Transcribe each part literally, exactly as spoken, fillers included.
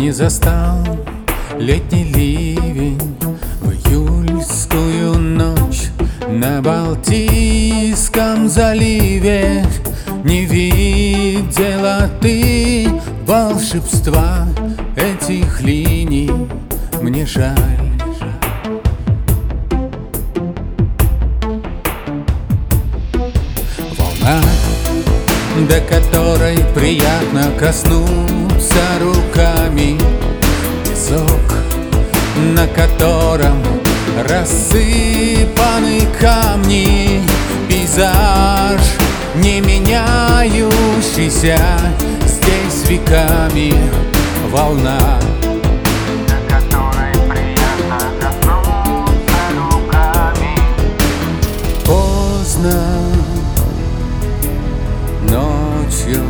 Не застал летний ливень в июльскую ночь на Балтийском заливе. Не видела ты волшебства этих линий, мне жаль. Волна, до которой приятно коснуться руками, песок, на котором рассыпаны камни, пейзаж, не меняющийся здесь веками. Волна, до которой приятно коснуться руками. поздно ночью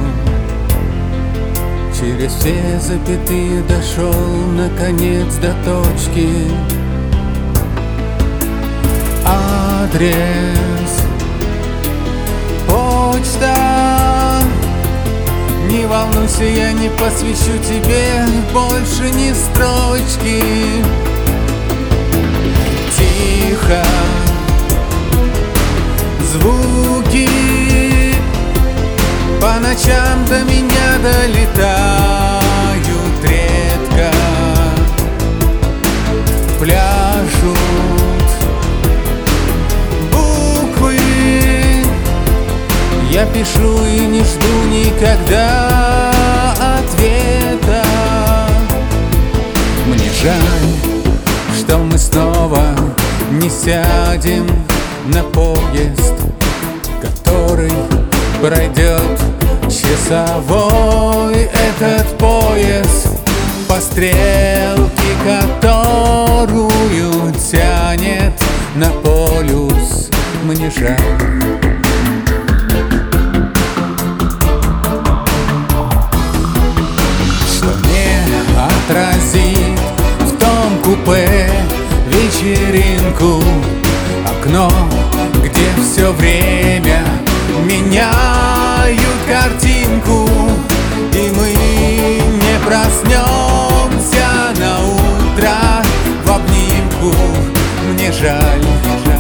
через все запятые дошел наконец до точки. Адрес, почта. Не волнуйся, я не посвящу тебе больше ни строчки. Тихо, звуки по ночам до меня долетают редко, пляшут буквы. Я пишу и не жду никогда ответа. Мне жаль, что мы снова не сядем на поезд, который пройдет часовой этот поезд по стрелке, которую тянет на полюс. Мне жаль. Отразит в том купе вечеринку, окно, где все время меняют картинку, и мы не проснемся на утро в обнимку. Мне жаль, мне жаль.